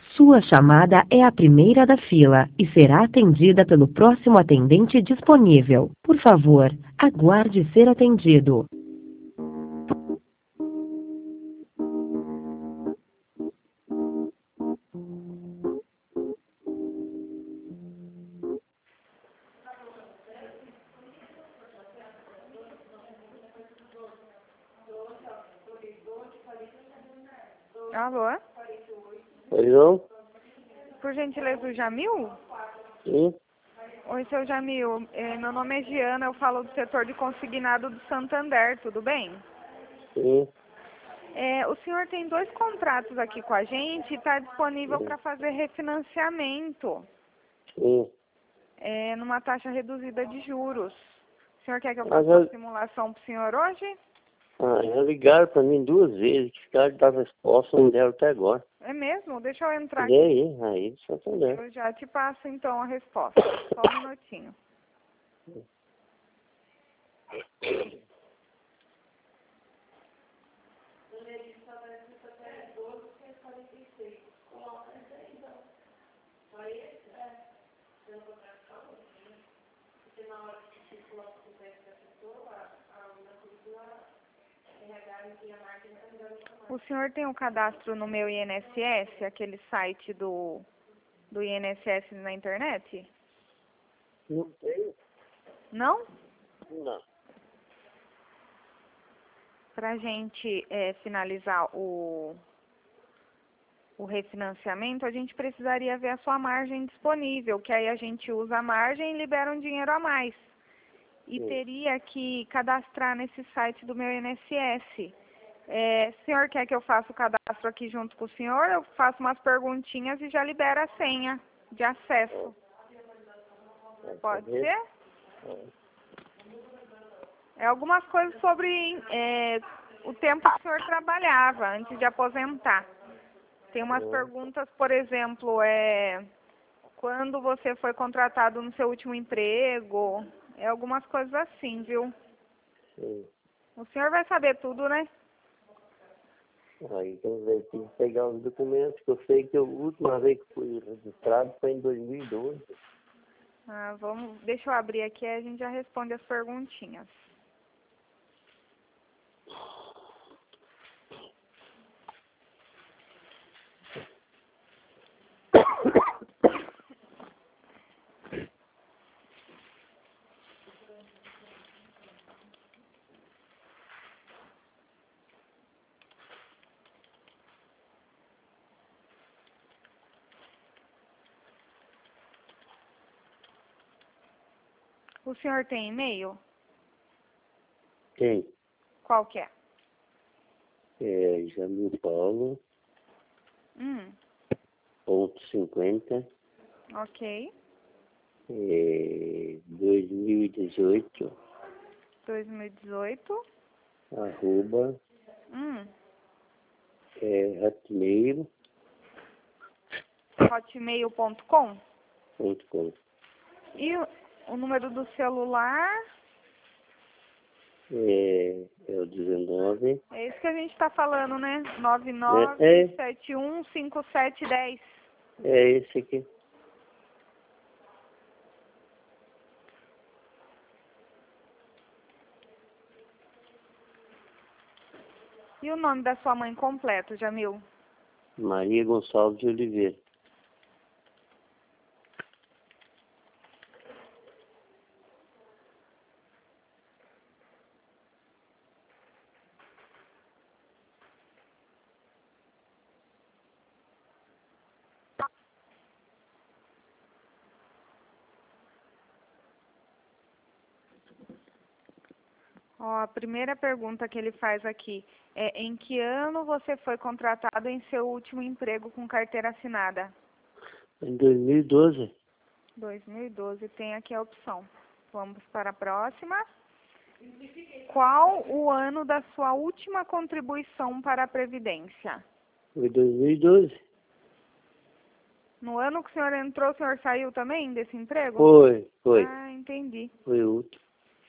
Sua chamada é a primeira da fila e será atendida pelo próximo atendente disponível. Por favor, aguarde ser atendido. Alô? Oi, não? Por gentileza, o Jamil? Sim, Oi, seu Jamil. Meu nome é Giana, eu falo do setor de consignado do Santander, tudo bem? sim, O senhor tem 2 contratos aqui com a gente e está disponível para fazer refinanciamento sim. numa taxa reduzida de juros. O senhor quer que eu Ah, faça uma simulação para o senhor hoje? já ligaram para mim 2 vezes, que ficaram dar resposta, não deram até agora. É mesmo? Deixa eu entrar E aqui. aí, Santander. Eu já te passo então a resposta. Só um minutinho. O senhor tem um cadastro no meu INSS, aquele site do INSS na internet? Não tem? Não? Não. Para a gente finalizar o refinanciamento, a gente precisaria ver a sua margem disponível, que aí a gente usa a margem e libera um dinheiro a mais. E teria que cadastrar nesse site do meu INSS. O senhor quer que eu faça o cadastro aqui junto com o senhor? Eu faço umas perguntinhas e já libera a senha de acesso. Pode ser? Algumas coisas sobre o tempo que o senhor trabalhava antes de aposentar. Tem umas perguntas, por exemplo, quando você foi contratado no seu último emprego, algumas coisas assim, viu? Sim. O senhor vai saber tudo, né? Aí tem que pegar os documentos, que eu sei que a última vez que fui registrado foi em 2012. Deixa eu abrir aqui e a gente já responde as perguntinhas. O senhor tem e-mail? Tem. Qual que é? Jamil Paulo, ponto 50, Ok. 2018, 2018. arroba, hotmail.com. Hotmail.com. E o número do celular? É o 19. É isso que a gente está falando, né? É 99715710. esse aqui. E o nome da sua mãe completo, Jamil? Maria Gonçalves de Oliveira. A primeira pergunta que ele faz aqui é: em que ano você foi contratado em seu último emprego com carteira assinada? Em 2012. 2012, tem aqui a opção. Vamos para a próxima. Qual o ano da sua última contribuição para a Previdência? Foi 2012. No ano que o senhor entrou, o senhor saiu também desse emprego? Foi. Ah, entendi. Foi o último.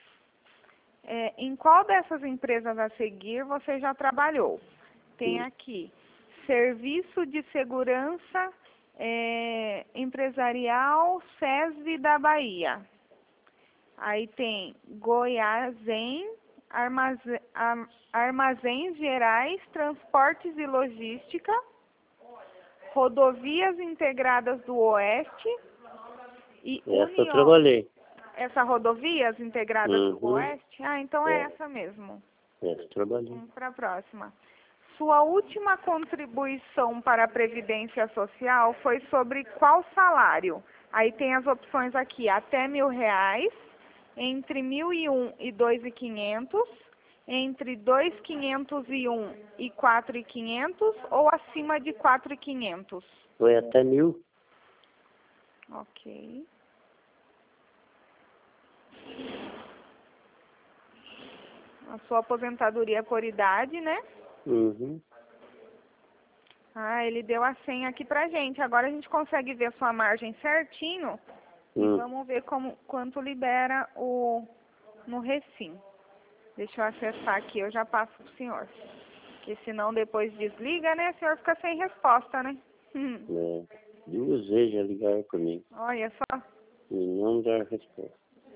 Em qual dessas empresas a seguir você já trabalhou? Tem aqui: Serviço de Segurança Empresarial SESV da Bahia. Aí tem Goiásem, Armazéns Gerais, Transportes e Logística, Rodovias Integradas do Oeste e Essa eu União. trabalhei. Essa Rodovias Integradas do Uhum. Oeste? Ah, então é É. essa mesmo. Essa eu trabalhei. Vamos para a próxima. Sua última contribuição para a Previdência Social foi sobre qual salário? Aí tem as opções aqui, até R$ 1.000, entre 1.001 e 2.500, entre 2.501 e 4.500 ou acima de 4.500. Foi até 1.000. Ok. A sua aposentadoria é por idade, né? Uhum. Ah, ele deu a senha aqui pra gente. Agora a gente consegue ver a sua margem certinho. E vamos ver quanto libera no Recim. Deixa eu acessar aqui, eu já passo pro senhor. Porque senão depois desliga, né? O senhor fica sem resposta, né? É. 2 vezes já ligaram comigo. Olha só. E não deram resposta.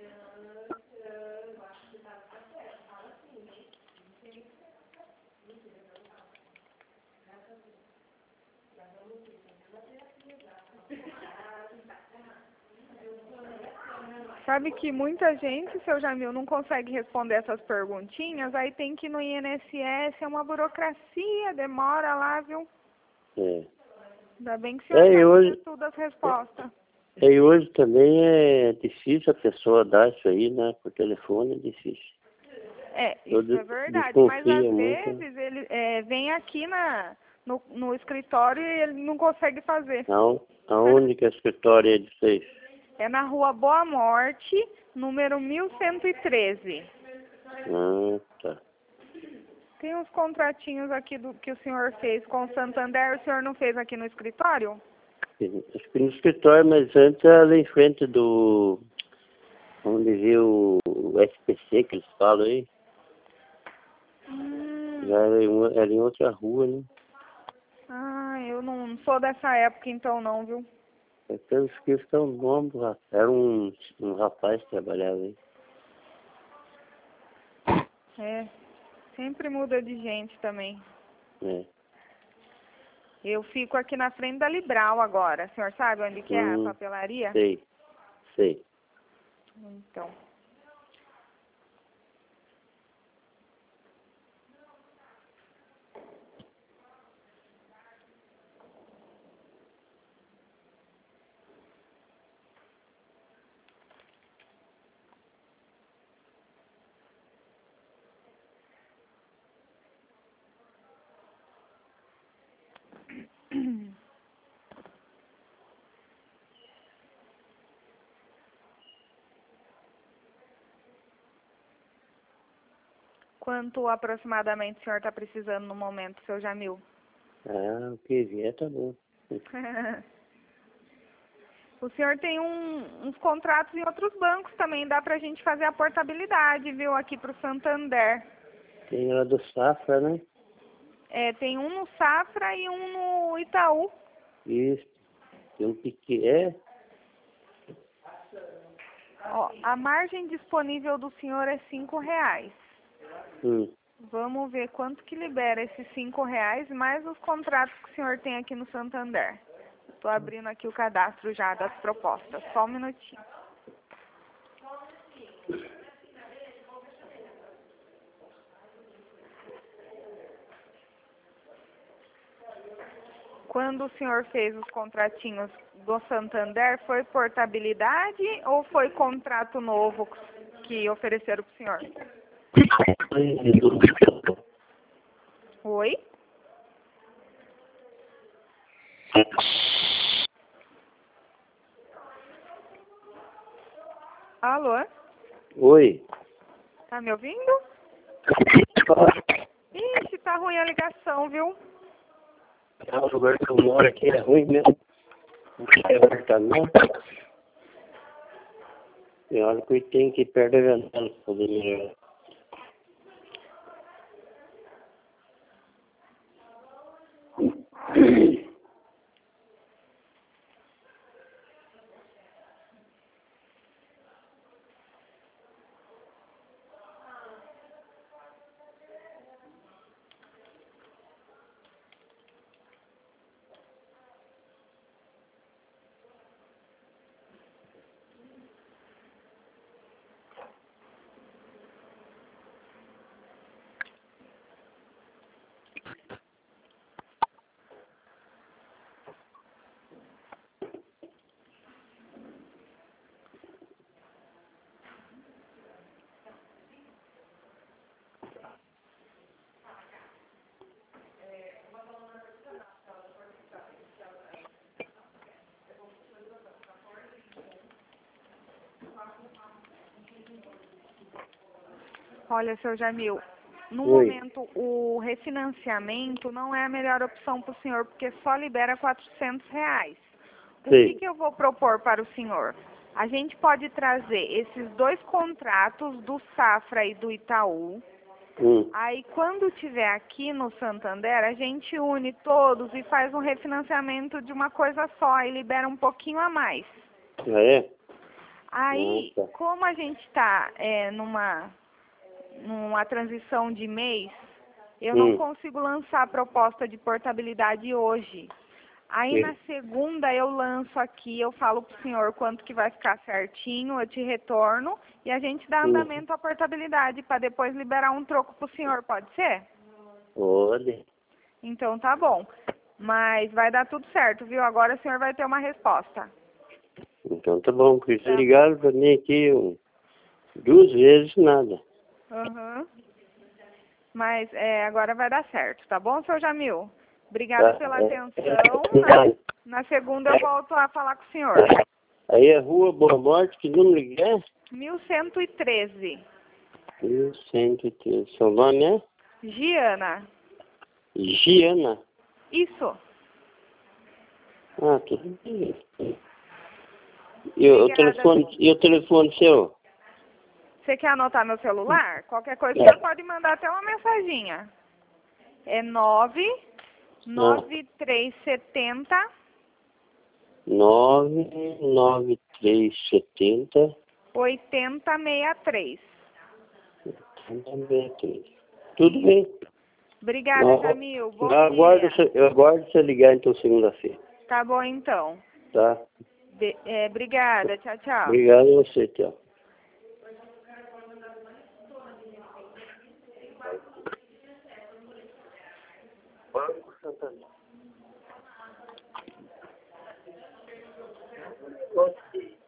Sabe que muita gente, seu Jamil, não consegue responder essas perguntinhas, aí tem que ir no INSS, é uma burocracia, demora lá, viu? É. Ainda bem que o senhor sabe fazer tudo as respostas. E hoje também é difícil a pessoa dar isso aí, né? Por telefone é difícil. Isso é verdade, mas às vezes ele vem aqui no escritório e ele não consegue fazer. Não. Aonde que é o escritório é de vocês? É na Rua Boa Morte, número 1113. Ah, tá. Tem uns contratinhos aqui que o senhor fez com o Santander, o senhor não fez aqui no escritório? Acho que no escritório, mas antes era em frente do... Onde vê o SPC que eles falam aí. Já era em outra rua, né? Ah, eu não sou dessa época então não, viu? Pelos que estão bom, era um rapaz que trabalhava aí. Sempre muda de gente também. É. Eu fico aqui na frente da Libral agora. O senhor sabe onde que é a papelaria? Sei. Então. Quanto aproximadamente o senhor está precisando no momento, seu Jamil? Ah, o que vier tá bom. O senhor tem uns contratos em outros bancos também, dá pra gente fazer a portabilidade, viu, aqui pro Santander. Tem lá do Safra, né? Tem um no Safra e um no Itaú. Isso. Tem um pequeno. Ó, a margem disponível do senhor é R$ 5. Vamos ver quanto que libera esses R$ 5 mais os contratos que o senhor tem aqui no Santander. Estou abrindo aqui o cadastro já das propostas. Só um minutinho. Quando o senhor fez os contratinhos do Santander, foi portabilidade ou foi contrato novo que ofereceram para o senhor? Oi? Alô? Oi. Tá me ouvindo? Ixi, tá ruim a ligação, viu? O lugar que eu moro aqui é ruim mesmo. Não sai apartamento. Tem hora que eu tenho que ir perto da janela para poder melhorar. Olha, seu Jamil, no Oi. momento o refinanciamento não é a melhor opção para o senhor, porque só libera R$ 400. O Sim. que eu vou propor para o senhor? A gente pode trazer esses 2 contratos do Safra e do Itaú. Aí, quando tiver aqui no Santander, a gente une todos e faz um refinanciamento de uma coisa só e libera um pouquinho a mais. Ah, é? Aí, Tá. como a gente está numa transição de mês, eu não consigo lançar a proposta de portabilidade hoje. Aí, na segunda, eu lanço aqui, eu falo pro senhor quanto que vai ficar certinho, eu te retorno e a gente dá andamento à portabilidade para depois liberar um troco pro senhor, pode ser? Pode. Então tá bom. Mas vai dar tudo certo, viu? Agora o senhor vai ter uma resposta. Então tá bom, porque vocês ligaram pra mim aqui 2 vezes, nada. Uhum. Mas agora vai dar certo, tá bom, seu Jamil? Obrigada pela atenção. Na segunda eu volto a falar com o senhor. Aí é Rua Boa Morte, que número que é? 1113. 1113. Seu nome é? Giana. Giana. Isso. Ah, tudo bem. E o telefone seu? Você quer anotar meu celular? Qualquer coisa você pode mandar até uma mensaginha. É 99370 99370 8063. 8063. Tudo bem. Obrigada, Jamil. Bom Eu aguardo você ligar então segunda-feira. Tá bom, então. Tá? Obrigada. Tchau, tchau. Obrigado a você, tchau. Banco Santander.